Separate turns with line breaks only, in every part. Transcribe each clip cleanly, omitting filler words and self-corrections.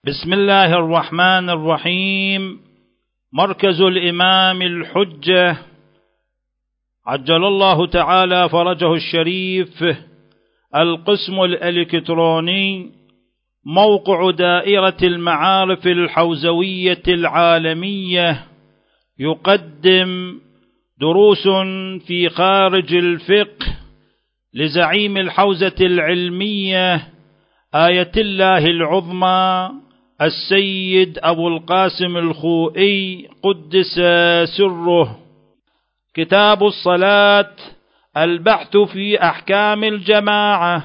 بسم الله الرحمن الرحيم. مركز الإمام الحجة عجل الله تعالى فرجه الشريف، القسم الإلكتروني، موقع دائرة المعارف الحوزوية العالمية، يقدم دروس في خارج الفقه لزعيم الحوزة العلمية آية الله العظمى السيد أبو القاسم الخوئي قدس سره. كتاب الصلاة، البحث في أحكام الجماعة.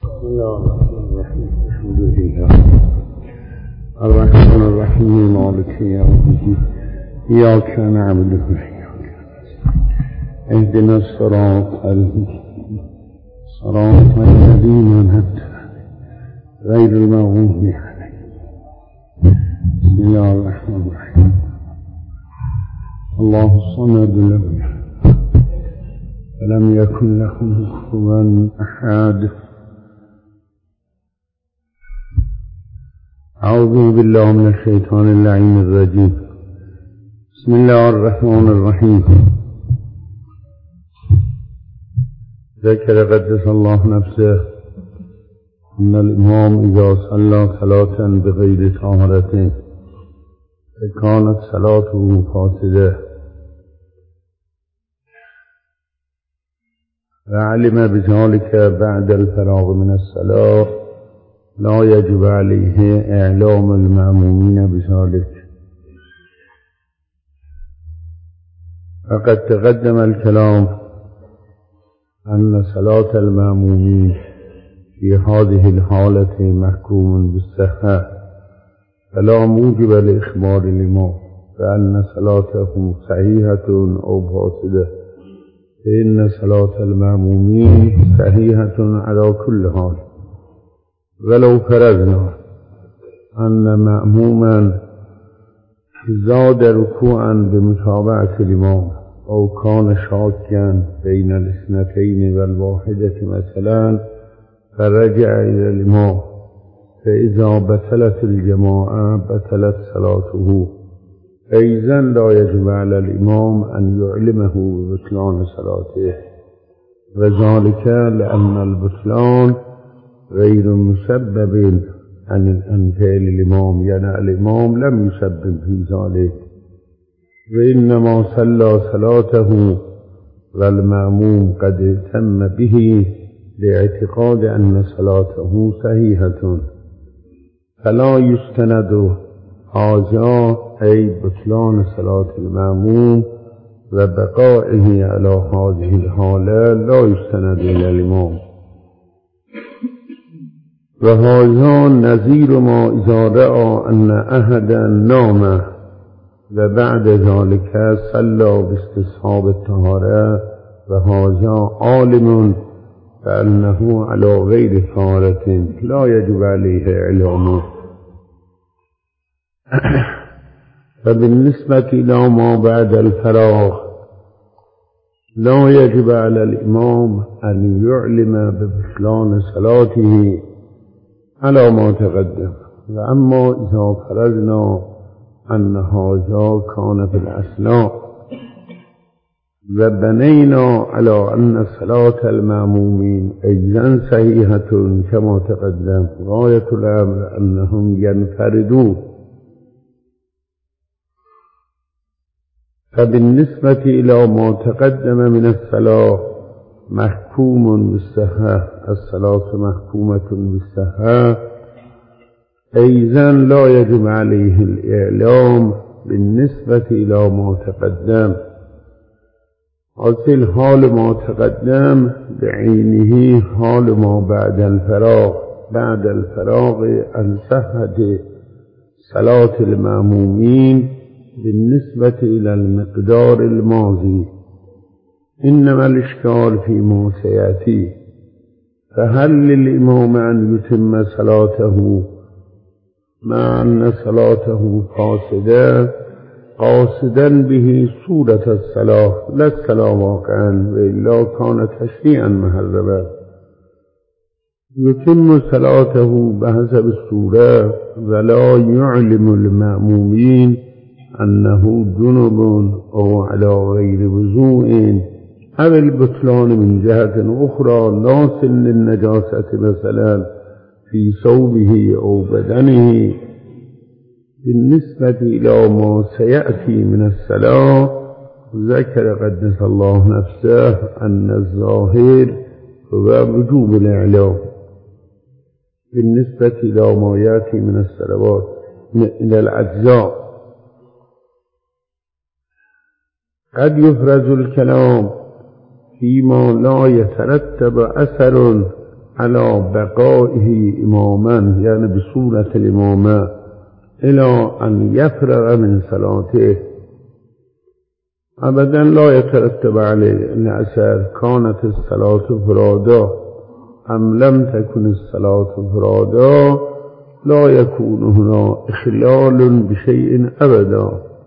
الحمد لله الرحمن الرحيم مالك يوم الدين إياك نعبد وإياك اهدنا الصراط المستقيم صراط الذين أنعمت عليهم غير المغضوب عليهم. بسم الله الرحمن الرحيم. الله الصمد لم يلد ولم يكن له كفوا أحد. أعوذ بالله من الشيطان اللعين الرجيم. بسم الله الرحمن الرحيم. ذكر قدس الله نفسه أن الإمام إذا صلى صلاة بغير طهارة فكانت صلاته فاسدة، وعلم بذلك بعد الفراغ من الصلاة لا يجب عليه إعلام المأمومين بذلك. فقد تقدم الكلام أن صلاة المأمومين في هذه الحالة محكوم بالصحة، فلا موجب لإخبار الإمام فأن صلاته صحيحة أو فاسدة، فإن صلاة المأمومين صحيحة على كل حال. ولو فرضنا أن مأموما زاد ركوعا بمتابعة الإمام أو كان شاكا بين الاثنتين والواحدة مثلا فرجع إلى الإمام، فإذا بطلت الجماعة بطلت صلاته، فإذا لا يجب على الإمام أن يعلمه ببطلان صلاته، وذلك لأن البطلان غير مسبب عن فعل الإمام، يعني الإمام لم يسبب في ذلك، وإنما صلى صلاته والمأموم قد تم به لاعتقاد أن صلاته صحيحة، فلا يستند هذا أي بطلان صلاة المأموم وبقائه على هذه الحالة لا يستند إلى الإمام. وهذا نظير ما إذا رأى أن أحدا نام وبعد ذلك صلى باستصحاب الطهارة وهذا عالم فأنه على غير طهارة لا يجب عليه إعلامه. فبالنسبة إلى ما بعد الفراغ لا يجب على الإمام أن يعلم ببطلان صلاته على ما تقدم. وأما إذا فرضنا أن هذا كان في الأثناء وبنينا على أن صلاة المأمومين أيضا صحيحة كما تقدم، غاية الأمر أنهم ينفردون. فبالنسبة إلى ما تقدم من الصلاة محكوم بالصحة، الصلاة محكومة بالصحة، أيضا لا يجب عليه الإعلام بالنسبة إلى ما تقدم. حاصل حال ما تقدم بعينه حال ما بعد الفراغ، بعد الفراغ عن صحة صلاة المأمومين بالنسبة إلى المقدار الماضي. إنما الإشكال فيما سيأتي، فهل للإمام أن يتم صلاته مع أن صلاته فاسدة قاصدا به صورة الصلاة لا الصلاة واقعا، وإلا كان تشريعا محرما، يتم صلاته بحسب الصورة ولا يعلم المأمومين أنه جنب أو على غير وضوء أو البطلان من جهة أخرى ناصل للنجاسة مثلا في ثوبه أو بدنه. بالنسبة إلى ما سيأتي من الصلاة ذكر قدس الله نفسه أن الظاهر هو وجوب الإعلام بالنسبة إلى ما يأتي من الصلوات إلى الأجزاء. قد يفرز الكلام فيما لا يترتب أثر على بقائه إماما يعني بصورة الإمامة إلى أن يفرغ من صلاته. أبدا لا يترتب عليه الأثر كانت الصلاة فرادا أم لم تكن الصلاة فرادا لا يكون هنا إخلال بشيء أبدا.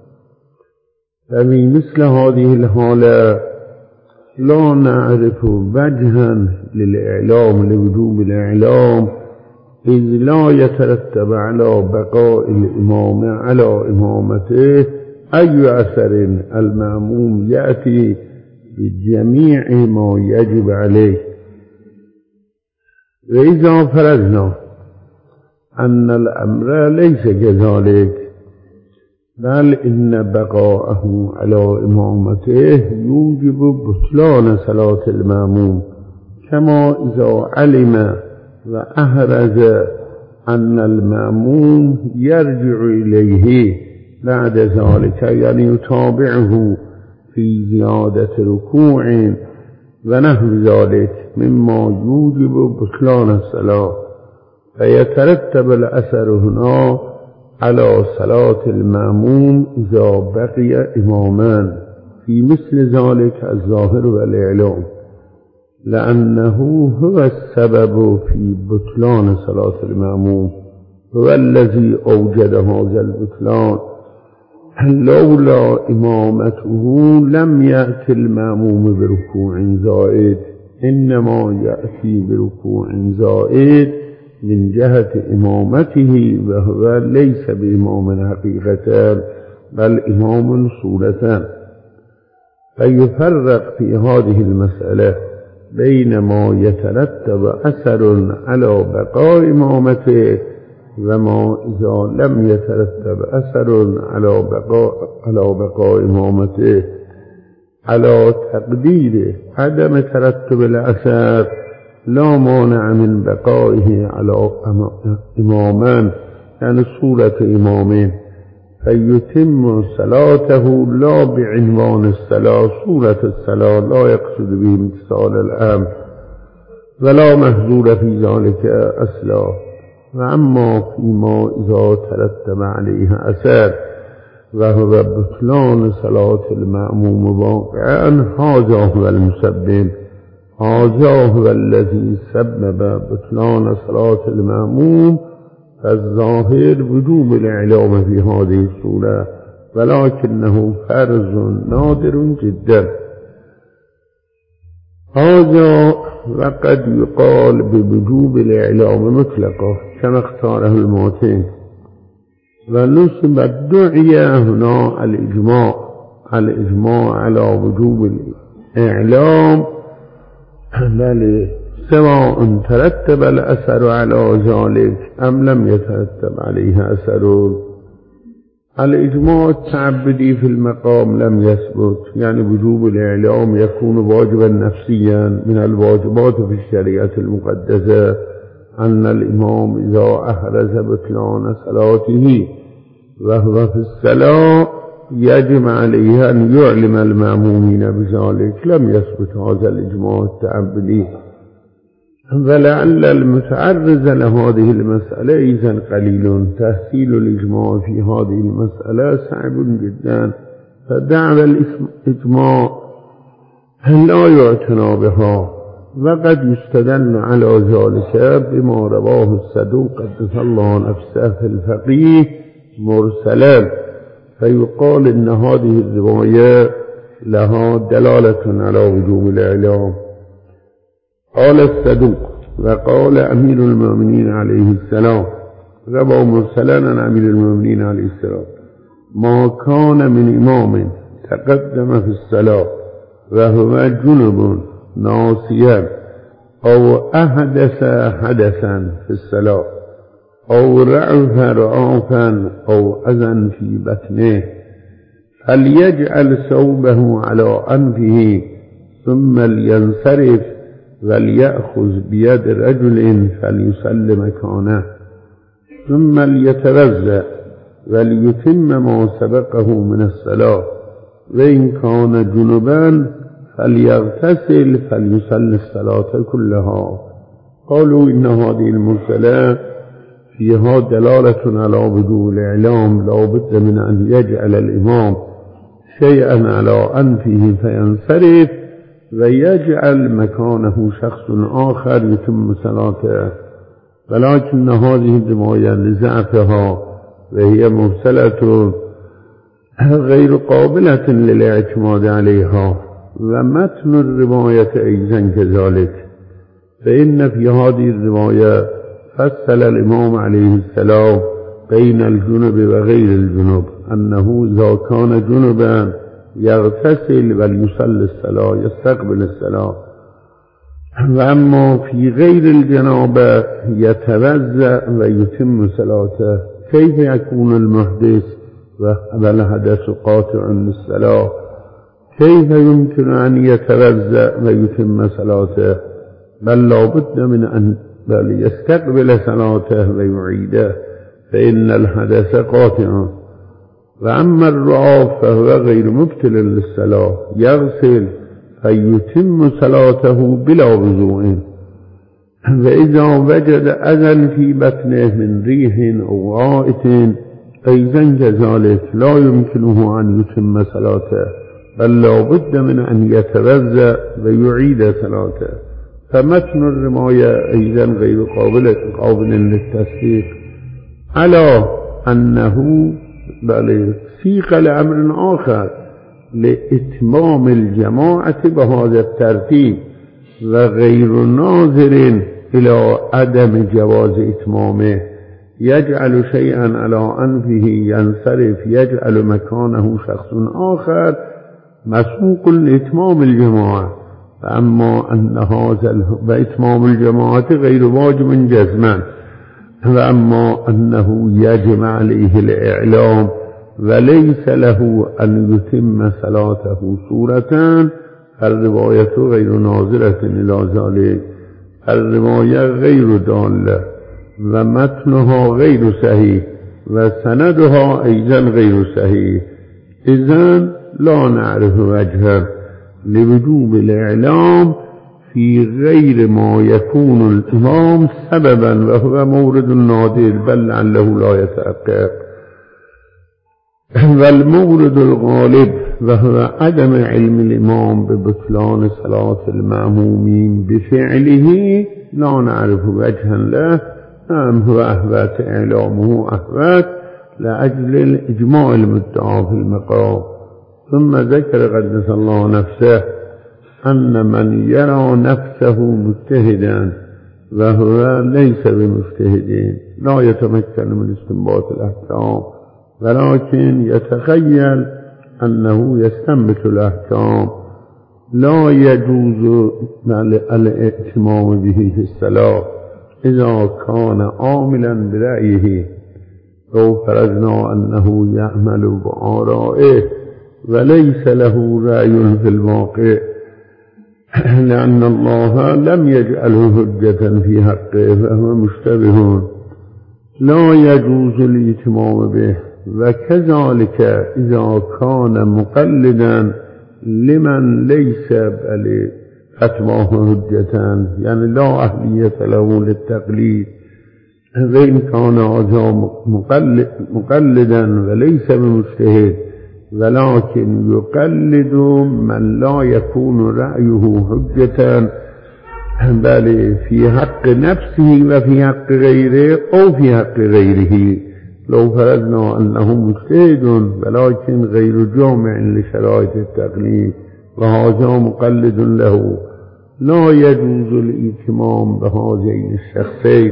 ففي مثل هذه الحالة لا نعرف وجها للإعلام لوجوب الإعلام إذ لا يترتب على بقاء الإمام على إمامته أي أثر. المأموم يأتي بجميع ما يجب عليه. وإذا فرضنا أن الأمر ليس كذلك بل إن بقاءه على إمامته يوجب بطلان صلاة المأموم كما إذا علم وأحرز أن المأموم يرجع إليه بعد ذلك يعني يتابعه في زيادة ركوع ونحو ذلك مما يوجب بطلان الصلاة فيترتب الأثر هنا على صلاة المأموم إذا بقي إماما في مثل ذلك الظاهر والإعلام لأنه هو السبب في بطلان صلاة المأموم هو الذي أوجد هذا البطلان. لولا إمامته لم يأتي المأموم بركوع زائد إنما يأتي بركوع زائد من جهة إمامته وهو ليس بإمام حقيقة بل إمام صورة. فيفرق في هذه المسألة بين ما يترتب أثر على بقاء إمامته وما إذا لم يترتب أثر على بقاء إمامته. على تقدير عدم ترتب الأثر لا مانع من بقائه على إمامان يعني صورة إمامين فيتم صلاته لا بعنوان الصلاة صورة الصلاة لا يقصد به امتثال الأمر ولا محذور في ذلك أصلا. وأما فيما إذا ترتب عليه أثر وهو بطلان صلاة المأموم واقعا هذا هو المسبب هذا هو الذي سبب بطلان صلاة المأموم. فالظاهر وجوب الإعلام في هذه الصورة ولكنه فرض نادر جدا. هذا وقد يقال بوجوب الإعلام مطلقا كما اختاره المعتين ونسب الدعية هنا الإجماع على وجوب الإعلام بل سواء ترتب الأثر على ذلك أم لم يترتب عليه أثر. الإجماع التعبدي في المقام لم يثبت يعني وجوب الإعلام يكون واجبا نفسيا. من الواجبات في الشريعة المقدسة أن الإمام إذا أحرز بطلان صلاته وهو في الصلاة يجب عليه أن يعلم المأمومين بذلك. لم يثبت هذا الإجماع التعبدي ولعل المتعرض لهذه المسألة إذن قليل. تحصيل الإجماع في هذه المسألة صعب جدا فدعوى الإجماع لا يعتنى بها. وقد يستدل على ذلك بما رواه الصدوق قدس الله نفسه في الفقيه مرسلا فيقال إن هذه الرواية لها دلالة على وجوب الإعلام. قال الصدوق وقال أمير المؤمنين عليه السلام روى مرسلا عن أمير المؤمنين عليه السلام ما كان من إمام تقدم في الصلاة وهو جنب ناسيا أو أحدث حدثا في الصلاة أو رعف رعافا أو أذى في بطنه فليجعل ثوبه على أنفه ثم لينصرف وليأخذ بيد رجل فليصل مكانه ثم ليتوضأ وليتم ما سبقه من الصلاة وإن كان جنبا فليغتسل فليصل الصلاة كلها. قالوا إن هذه المرسلة فيها دلالة على وجوب الإعلام لا بد من أن يجعل الإمام شيئا على أنفه فينصرف ويجعل مكانه شخص آخر يتم صلاته، ولكن هذه الرواية لضعفها وهي مرسلة غير قابلة للاعتماد عليها. ومتن الرواية أيضا كذلك، فإن في هذه الرواية فصل الإمام عليه السلام بين الجنب وغير الجنب، أنه إذا كان جنبا يغتسل وليصلي الصلاة يستقبل الصلاة، وأما في غير الجنابة يتوضأ ويتم صلاته. كيف يكون المحدث والحدث قاطع للصلاة؟ كيف يمكن أن يتوضأ ويتم صلاته؟ بل لا بد من أن يستقبل صلاته ويعيده، فإن الحدث قاطع. وأما الرعاف فهو غير مبتل للصلاة يغسل فيتم صلاته بلا وضوء. وإذا وجد أذى في بطنه من ريح أو غائط أيضا كذلك لا يمكنه أن يتم صلاته، بل لا بد من أن يتوضأ ويعيد صلاته. فمتن الرواية أيضا غير قابل للتصديق، على أنه بل سيق لأمر آخر لإتمام الجماعة بهذا الترتيب وغير ناظر إلى عدم جواز إتمامه، يجعل شيئا على أنفه ينصرف يجعل مكانه شخص آخر مسوق لإتمام الجماعة. فأما أن هذا وإتمام الجماعة غير واجب جزما، وأما أنه يجب عليه الإعلام وليس له أن يتم صلاته صورتان، الرواية غير ناظرة إلى ذلك، الرواية غير دالة ومتنها غير صحيح وسندها أيضا غير صحيح. إذن لا نعرف وجها لوجوب الإعلام في غير ما يكون الإمام سببا وهو مورد نادر بل لعله لا يتحقق. والمورد الغالب وهو عدم علم الإمام ببطلان صلاة المأمومين بفعله لا نعرف وجها له، أم هو أهوات إعلامه أهوات لأجل الإجماع المدعى في المقام. ثم ذكر قدس الله نفسه أن من يرى نفسه مجتهدا وهو ليس بمجتهد لا يتمكن من استنباط الأحكام، ولكن يتخيل أنه يستنبط الأحكام، لا يجوز الائتمام به في الصلاة إذا كان عاملا برأيه، لو فرضنا أنه يعمل بآرائه وليس له رأي في الواقع، لأن الله لم يجعله حجة في حقه فهو مشتبه، لا يجوز الائتمام به. وكذلك إذا كان مقلدا لمن ليس فتواه حجة، يعني لا أهلية له للتقليد، وإن كان هذا مقلدا وليس بمجتهد ولكن يقلد من لا يكون رأيه حجة بل في حق نفسه وفي حق غيره أو في حق غيره. لو فرضنا أنه مجتهد ولكن غير جامع لشرائط التقليد وهذا مقلد له، لا يجوز الاتمام بهذين الشخصين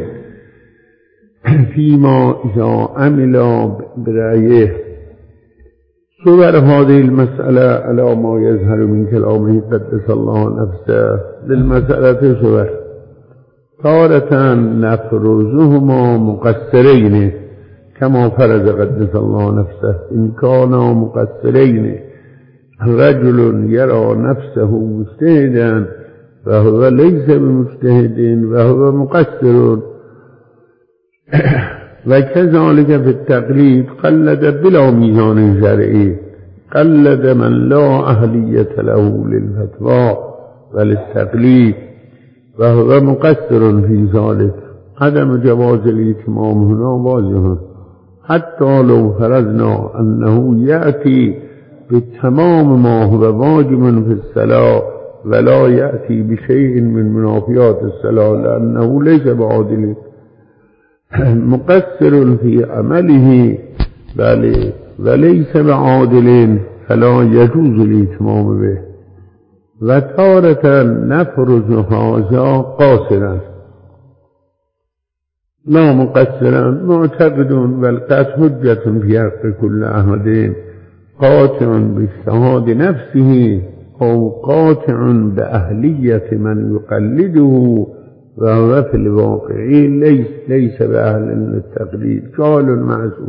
فيما إذا عمل برأيه. صور هذه المسألة على ما يظهر من كلامه قدس الله نفسه للمسألة صور. تارة نفرزهما مقصرين كما فرض قدس الله نفسه إن كانا مقصرين. رجل يرى نفسه مجتهدا وهو ليس بمجتهد وهو مقصر. وكذلك في التقليد قلد بلا ميزان شرعي، قلد من لا أهلية له للفتوى وللتقليد وهو مقصر في ذلك. عدم جواز الاتمام هنا واضح، حتى لو فرضنا أنه يأتي بتمام ما هو واجب في الصلاة ولا يأتي بشيء من منافيات الصلاة لأنه ليس بعادل مقصر في عمله وليس بعادل فلا يجوز الاتمام به. وتارة نفرز هذا قاصرا لا مقصرا معتقد والقد حجة في حق كل أحد قاطع باجتهاد نفسه أو قاطع بأهلية من يقلده وهو في الواقع ليس بأهل للتقليد قال معذور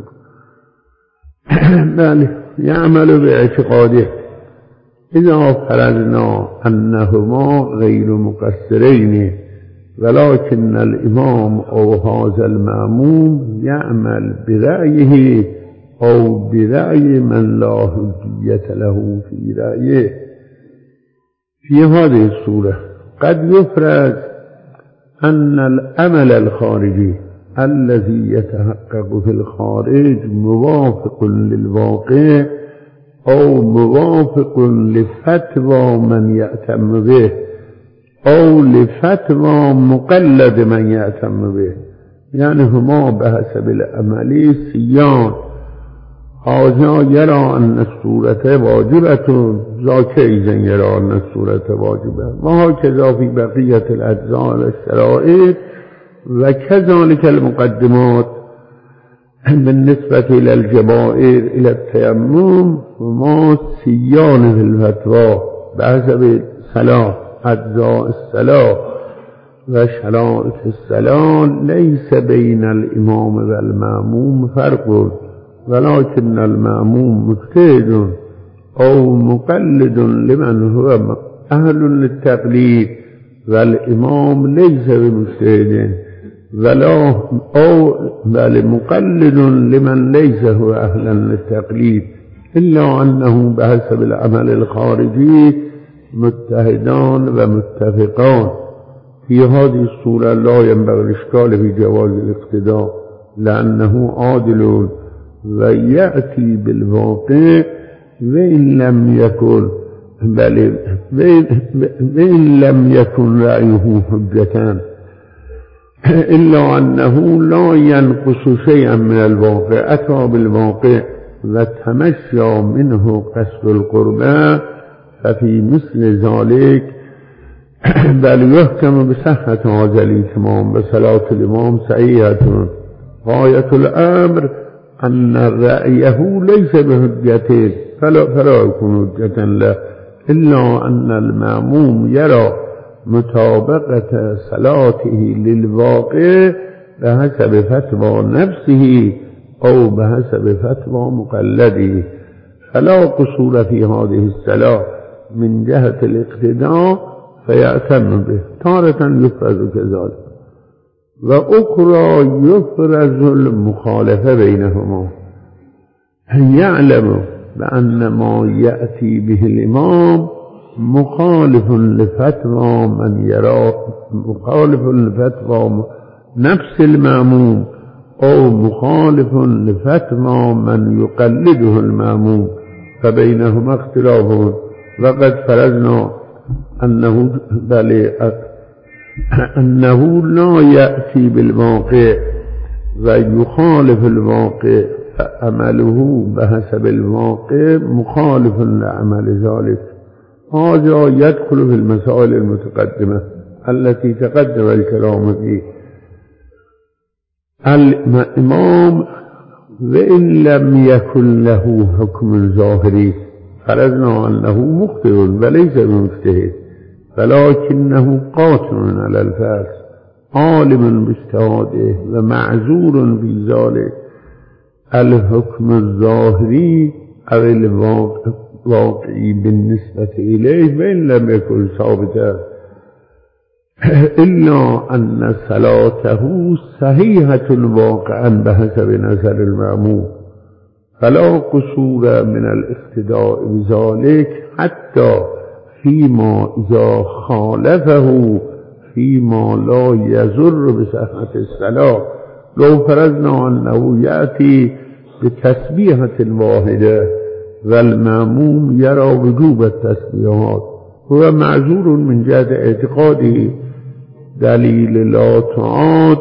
بل يعمل باعتقاده. إذا فرضنا أنهما غير مقصرين ولكن الإمام أو هذا المأموم يعمل برأيه أو برأي من لا حجية له في رأيه، في هذه الصورة قد يفرض أن العمل الخارجي الذي يتحقق في الخارج موافق للواقع أو موافق لفتوى من يأتم به أو لفتوى مقلد من يأتم به، يعني هما بحسب العمل سيان. هذا يرى أن الصورة واجبة ذاك إذا يرى أن الصورة واجبة، وهكذا في بقية الأجزاء والشرائط. وكذلك المقدمات بالنسبة إلى الجبائر إلى التيمم هما سيان في الفتوى بحسب صلاة أجزاء الصلاة وشرائط الصلاة. ليس بين الإمام والمأموم فرق، ولكن المأموم مجتهد أو مقلد لمن هو أهل للتقليد والإمام ليس بمجتهد بل مقلد لمن ليس هو أهلا للتقليد، إلا أنه بحسب العمل الخارجي متحدان ومتفقان. في هذه الصورة لا ينبغي الإشكال في جواز الاقتداء لأنه عادل ويأتي بالواقع وإن لم يكن رأيه حجة، إلا أنه لا ينقص شيئا من الواقع، أتى بالواقع وتمشى منه قصد القربى ففي مثل ذلك بل يحكم بصحة هذا الإتمام بصلاة الإمام صحيحة. غاية الأمر أن رأيه ليس بحجة فلا يكون حجة له، إلا أن المأموم يرى مطابقة صلاته للواقع بحسب فتوى نفسه أو بحسب فتوى مقلده، فلا قصور في هذه الصلاة من جهة الاقتداء فيأتم به. تارة يفرز كذلك، وأخرى يفرز المخالفة بينهما. يعلم بأن ما يأتي به الإمام مخالف لفتوى من يرى، مخالف لفتوى نفس المأموم أو مخالف لفتوى من يقلده المأموم، فبينهما اختلاف. وقد فرضنا أنه لا يأتي بالواقع ويخالف الواقع، فعمله بحسب الواقع مخالف لعمل ذلك. هذا يدخل في المسائل المتقدمة التي تقدم الكلام فيه. الإمام وإن لم يكن له حكم ظاهري فرضنا أنه مخطئ وليس بمجتهد، ولكنه قاطع على الفرض عالم باجتهاده ومعذور في ذلك الحكم الظاهري أو الواقعي بالنسبة إليه وإن لم يكن ثابتا، إلا أن صلاته صحيحة واقعا بحسب نظر المأموم، فلا قصور من الاقتداء بذلك حتى فيما إذا خالفه فيما لا يضر بصحة الصلاة. لو فرضنا أنه يأتي بتسبيحة واحدة والمأموم يرى وجوب التسبيحات، هو معذور من جهة اعتقاده دليل لا تعاد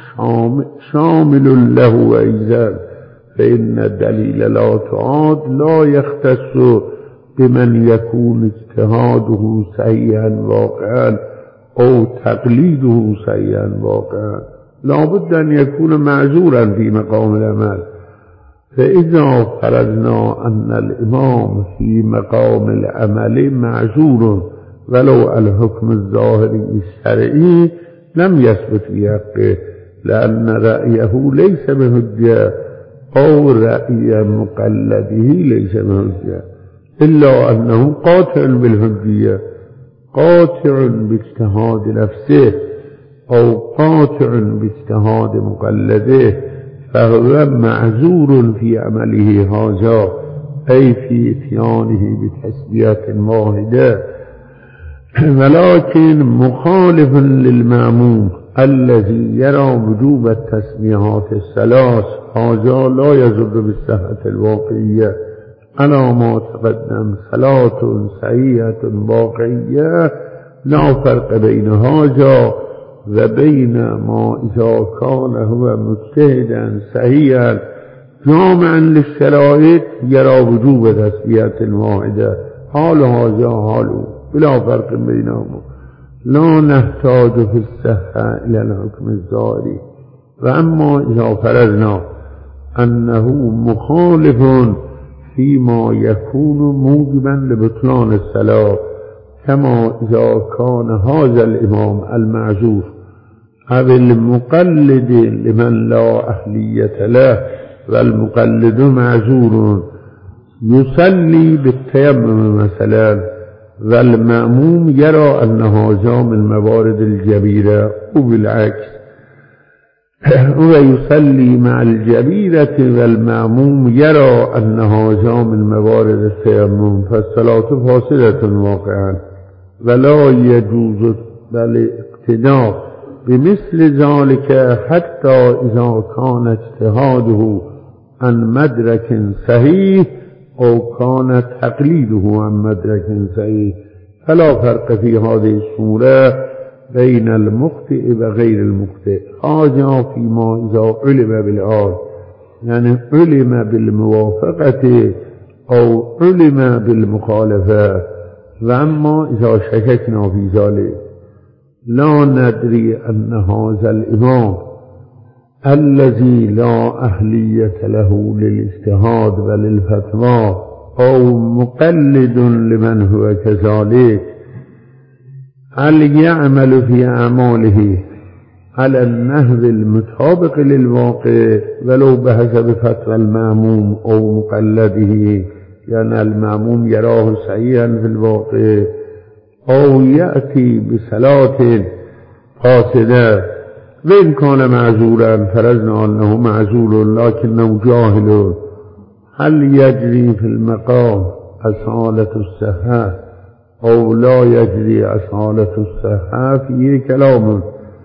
شامل له أيضا، فإن دليل لا تعاد لا يختص بمن يكون اجتهاده صحيحا واقعا أو تقليده صحيحا واقعا، لا بد أن يكون معذورا في مقام العمل. فإذا فرضنا أن الإمام في مقام العمل معذور ولو الحكم الظاهري الشرعي لم يثبت في حقه، لأن رأيه ليس بحجة أو رأي مقلده ليس بحجة، إلا أنه قاطع بالحجية، قاطع باجتهاد نفسه أو قاطع باجتهاد مقلده، فهو معذور في عمله هذا، أي في اتيانه بتسبيحة واحدة، ولكن مخالف للمأموم الذي يرى وجوب التسبيحات الثلاث، هذا لا يضر بالصحة الواقعية. على ما تقدم صلاة صحيحة واقعية لا فرق بين هذا وبين ما إذا كان هو مجتهدا صحيحا جامعا للشرائط يرى وجوب تسبيحة واحدة، حال هذا حاله بلا فرق بينهما، لا نحتاج في الصحة إلى الحكم الظاهري. وأما إذا فرضنا أنه مخالف فيما يكون موجبا لبطلان الصلاة، كما إذا كان هذا الإمام المعذور أو المقلد لمن لا أهلية له، والمقلد معذور يصلي بالتيمم مثلا، والمأموم يرى أن هذا من الموارد الجبيرة، وبالعكس هو يصلي مع الجبيرة والمأموم يرى أن هذا من موارد التيمم، فالصلاة فاسدة واقعا، ولا يجوز الاقتداء بمثل ذلك حتى إذا كان اجتهاده عن مدرك صحيح أو كان تقليده عن مدرك صحيح، فلا فرق في هذه الصورة بين المخطئ وغير المخطئ. هذا فيما إذا علم بالآن، يعني علم بالموافقة أو علم بالمخالفة. وأما إذا شككنا في ذلك لا ندري أن هذا الإمام الذي لا أهلية له للاجتهاد وللفتوى أو مقلد لمن هو كذلك، هل يعمل في أعماله على النحو المطابق للواقع ولو بحسب فتوى المأموم أو مقلده، يعني المأموم يراه صحيحا في الواقع، أو يأتي بصلاة فاسدة، وإن كان معذورا فرضنا أنه معذور لكنه جاهل، هل يجري في المقام أصالة الصحة أو لا يجري أصالة الصحة؟ فيه كلام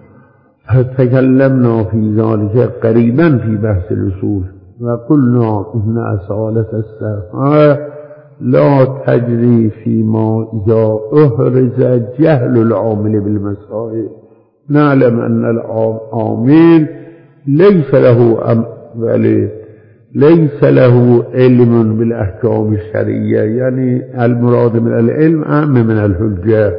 تكلمنا في ذلك قريبا في بحث الأصول، وقلنا إن أصالة الصحة لا تجري فيما إذا أحرز جهل العامل بالمسائل. نعلم أن العامل ليس له ليس له علم بالأحكام الشرعية، يعني المراد من العلم أعم من الحجة،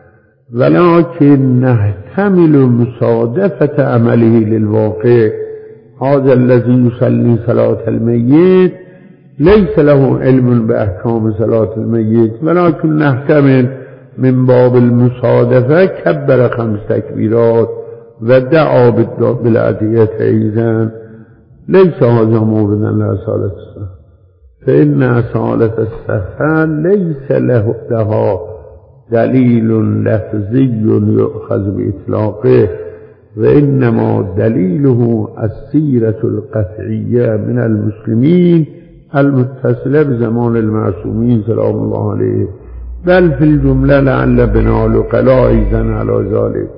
ولكن نحتمل مصادفة عمله للواقع. هذا الذي يصلي صلاة الميت ليس له علم بأحكام صلاة الميت، ولكن نحتمل من باب المصادفة كبر 5 تكبيرات ودعا بالأدعية أيضا. ليس هذا موردا لأصالة السهى، فإن أصالة السهى ليس لها دليل لفظي يؤخذ بإطلاقه، وإنما دليله السيرة القطعية من المسلمين المتصلة بزمان المعصومين سلام الله عليه، بل في الجملة لعل بنا العقلاء أيضا على ذلك.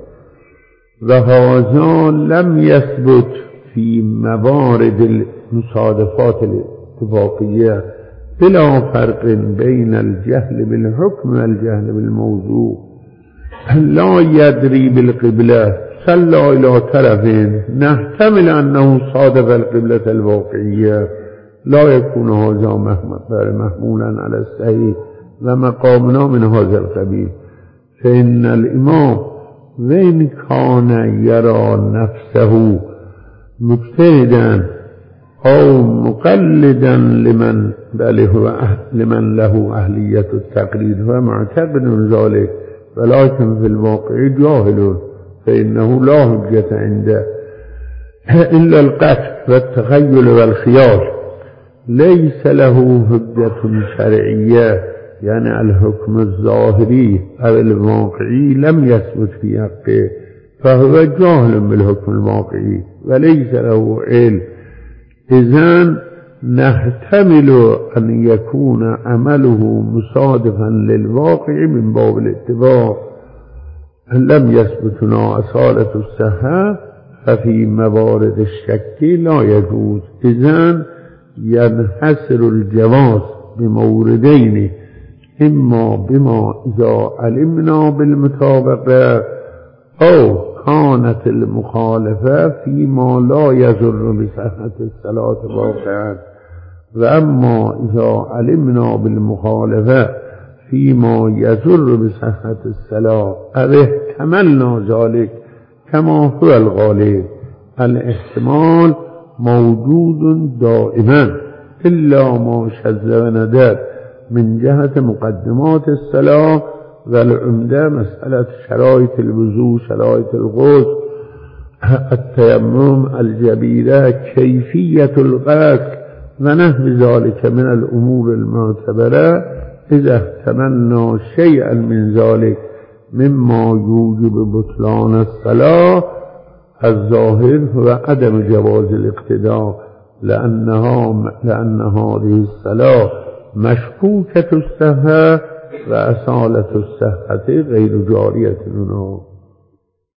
وهذا لم يثبت في موارد المصادفات الاتفاقية بلا فرق بين الجهل بالحكم والجهل بالموضوع. لا يدري بالقبلة صلى إلى طرفين، نحتمل أنه صادف القبلة الواقعية، لا يكون هذا محمولا على الصحيح، ومقامنا من هذا القبيل. فإن الإمام وإن كان يرى نفسه مجتهدا أو مقلدا لمن له أهلية التقليد ومعتقد ذلك، ولكن في الواقع جاهل، فإنه لا حجة عنده إلا القتل والتخيل والخيال. ليس له حجة شرعية، يعني الحكم الظاهري أو الواقعي لم يثبت في حقه، فهو جاهل بالحكم الواقعي وليس له علم. إذن نحتمل أن يكون عمله مصادفا للواقع من باب الاتفاق. لم يثبتنا أصالة الصحة، ففي موارد الشك لا يجوز. إذن ينحصر الجواز بموردين: إما بما إذا علمنا بالمطابقة، أو كانت المخالفة فيما لا يضر بصحة الصلاة واقعا، وأما إذا علمنا بالمخالفة فيما يضر بصحة الصلاة أو احتملنا ذلك كما هو الغالب. الاحتمال موجود دائما إلا ما شذ وندر من جهة مقدمات الصلاة، والعمدة مسألة شرائط الوضوء، شرائط الغسل، التيمم، الجبيرة، كيفية الغسل ونحو ذلك من الأمور المعتبرة. إذا احتملنا شيئا من ذلك مما يوجب بطلان الصلاة، الظاهر هو عدم جواز الاقتداء، لأن هذه الصلاة مشكوكة الصحة وأصالة الصحة غير جارية منه.